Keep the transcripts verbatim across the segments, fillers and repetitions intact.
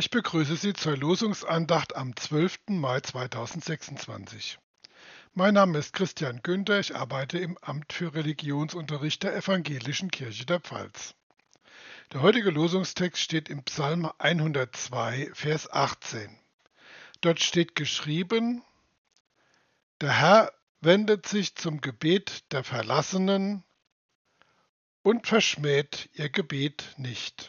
Ich begrüße Sie zur Losungsandacht am zwölften Mai zweitausendsechsundzwanzig. Mein Name ist Christian Günther, ich arbeite im Amt für Religionsunterricht der Evangelischen Kirche der Pfalz. Der heutige Losungstext steht im Psalm hundertzwei, Vers achtzehn. Dort steht geschrieben: Der Herr wendet sich zum Gebet der Verlassenen und verschmäht ihr Gebet nicht.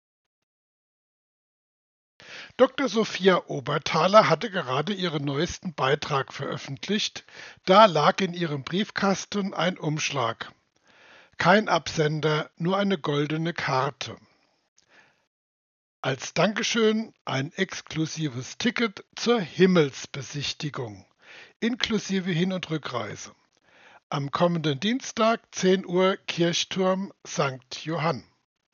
Doktor Sophia Oberthaler hatte gerade ihren neuesten Beitrag veröffentlicht. Da lag in ihrem Briefkasten ein Umschlag. Kein Absender, nur eine goldene Karte. Als Dankeschön ein exklusives Ticket zur Himmelsbesichtigung, inklusive Hin- und Rückreise. Am kommenden Dienstag, zehn Uhr, Kirchturm Sankt Johann.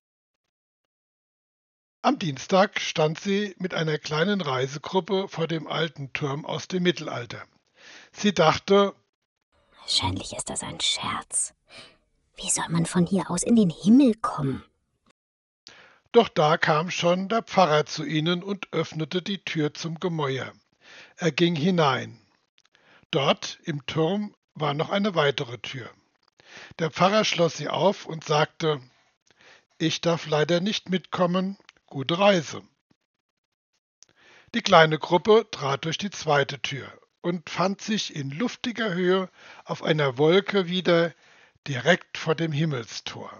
Am Dienstag stand sie mit einer kleinen Reisegruppe vor dem alten Turm aus dem Mittelalter. Sie dachte: Wahrscheinlich ist das ein Scherz. Wie soll man von hier aus in den Himmel kommen? Doch da kam schon der Pfarrer zu ihnen und öffnete die Tür zum Gemäuer. Er ging hinein. Dort im Turm war noch eine weitere Tür. Der Pfarrer schloss sie auf und sagte: Ich darf leider nicht mitkommen. Gute Reise. Die kleine Gruppe trat durch die zweite Tür und fand sich in luftiger Höhe auf einer Wolke wieder, direkt vor dem Himmelstor.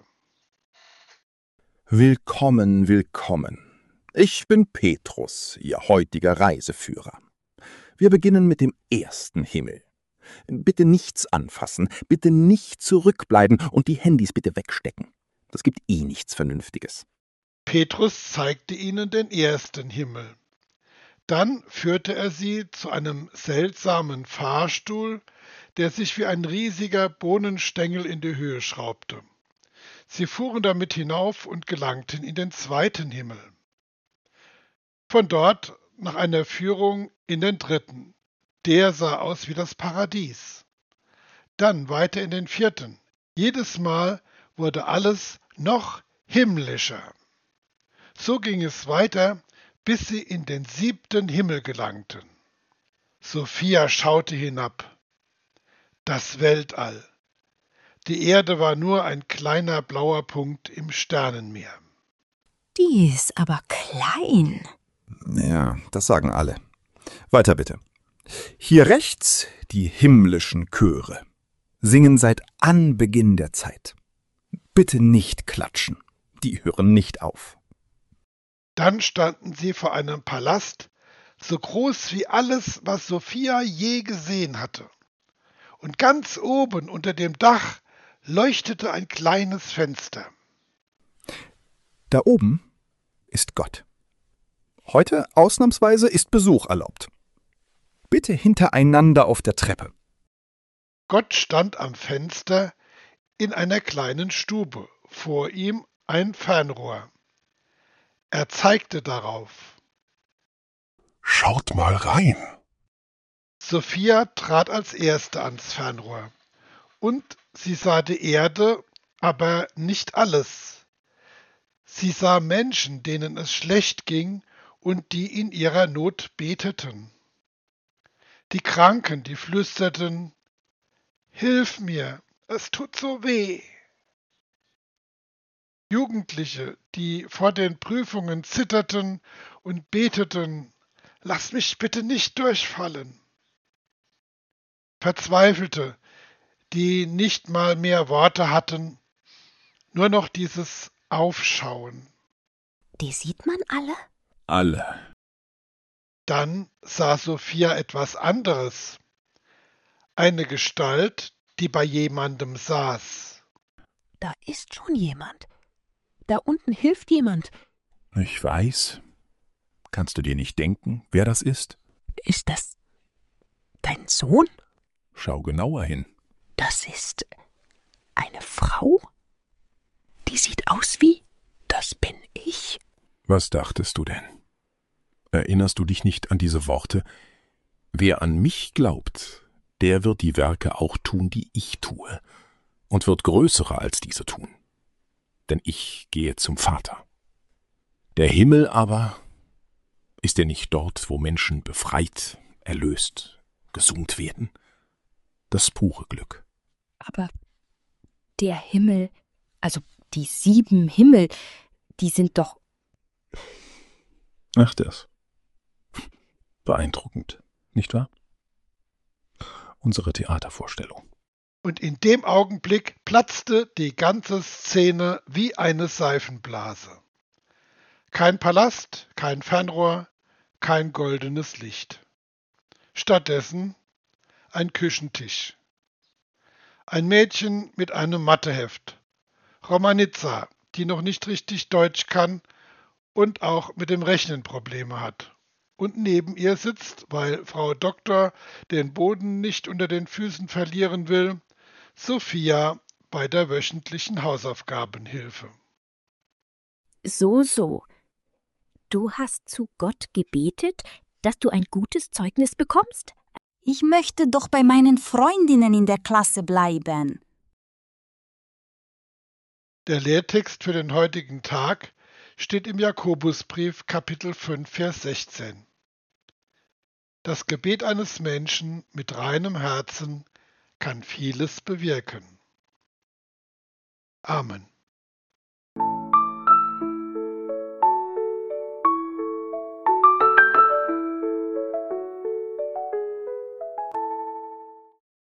Willkommen, willkommen. Ich bin Petrus, Ihr heutiger Reiseführer. Wir beginnen mit dem ersten Himmel. Bitte nichts anfassen, bitte nicht zurückbleiben und die Handys bitte wegstecken. Das gibt eh nichts Vernünftiges. Petrus zeigte ihnen den ersten Himmel. Dann führte er sie zu einem seltsamen Fahrstuhl, der sich wie ein riesiger Bohnenstängel in die Höhe schraubte. Sie fuhren damit hinauf und gelangten in den zweiten Himmel. Von dort nach einer Führung in den dritten. Der sah aus wie das Paradies. Dann weiter in den vierten. Jedes Mal wurde alles noch himmlischer. So ging es weiter, bis sie in den siebten Himmel gelangten. Sophia schaute hinab. Das Weltall. Die Erde war nur ein kleiner blauer Punkt im Sternenmeer. Die ist aber klein. Ja, das sagen alle. Weiter bitte. Hier rechts die himmlischen Chöre. Singen seit Anbeginn der Zeit. Bitte nicht klatschen. Die hören nicht auf. Dann standen sie vor einem Palast, so groß wie alles, was Sophia je gesehen hatte. Und ganz oben unter dem Dach leuchtete ein kleines Fenster. Da oben ist Gott. Heute ausnahmsweise ist Besuch erlaubt. Bitte hintereinander auf der Treppe. Gott stand am Fenster in einer kleinen Stube, vor ihm ein Fernrohr. Er zeigte darauf. Schaut mal rein. Sophia trat als Erste ans Fernrohr. Und sie sah die Erde, aber nicht alles. Sie sah Menschen, denen es schlecht ging und die in ihrer Not beteten. Die Kranken, die flüsterten: Hilf mir, es tut so weh. Jugendliche, die vor den Prüfungen zitterten und beteten: Lass mich bitte nicht durchfallen. Verzweifelte, die nicht mal mehr Worte hatten, nur noch dieses Aufschauen. Die sieht man alle? Alle. Dann sah Sophia etwas anderes. Eine Gestalt, die bei jemandem saß. Da ist schon jemand. Da unten hilft jemand. Ich weiß. Kannst du dir nicht denken, wer das ist? Ist das dein Sohn? Schau genauer hin. Das ist eine Frau? Die sieht aus wie, das bin ich. Was dachtest du denn? Erinnerst du dich nicht an diese Worte? Wer an mich glaubt, der wird die Werke auch tun, die ich tue, und wird größere als diese tun. Denn ich gehe zum Vater. Der Himmel aber Ist er nicht dort, wo Menschen befreit, erlöst, gesund werden? Das pure Glück. Aber der Himmel, also die sieben Himmel, die sind doch... Ach, das. Beeindruckend, nicht wahr? Unsere Theatervorstellung. Und in dem Augenblick platzte die ganze Szene wie eine Seifenblase. Kein Palast, kein Fernrohr, kein goldenes Licht. Stattdessen ein Küchentisch. Ein Mädchen mit einem Matheheft. Romanitza, die noch nicht richtig Deutsch kann und auch mit dem Rechnen Probleme hat. Und neben ihr sitzt, weil Frau Doktor den Boden nicht unter den Füßen verlieren will, Sophia bei der wöchentlichen Hausaufgabenhilfe. So, so. Du hast zu Gott gebetet, dass du ein gutes Zeugnis bekommst? Ich möchte doch bei meinen Freundinnen in der Klasse bleiben. Der Lehrtext für den heutigen Tag steht im Jakobusbrief Kapitel fünf, Vers sechzehn. Das Gebet eines Menschen mit reinem Herzen kann vieles bewirken. Amen.